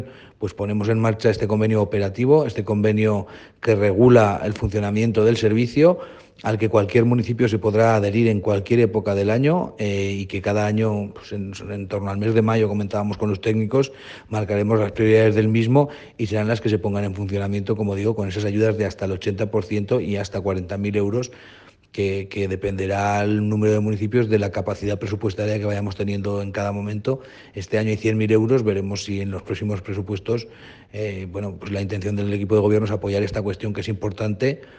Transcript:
pues ponemos en marcha este convenio operativo, este convenio que regula el funcionamiento del servicio, al que cualquier municipio se podrá adherir en cualquier época del año y que cada año, pues en torno al mes de mayo, comentábamos con los técnicos, marcaremos las prioridades del mismo y serán las que se pongan en funcionamiento, como digo, con esas ayudas de hasta el 80% y hasta 40.000 euros que dependerá el número de municipios de la capacidad presupuestaria que vayamos teniendo en cada momento. Este año hay 100.000 euros, veremos si en los próximos presupuestos, pues la intención del equipo de gobierno es apoyar esta cuestión que es importante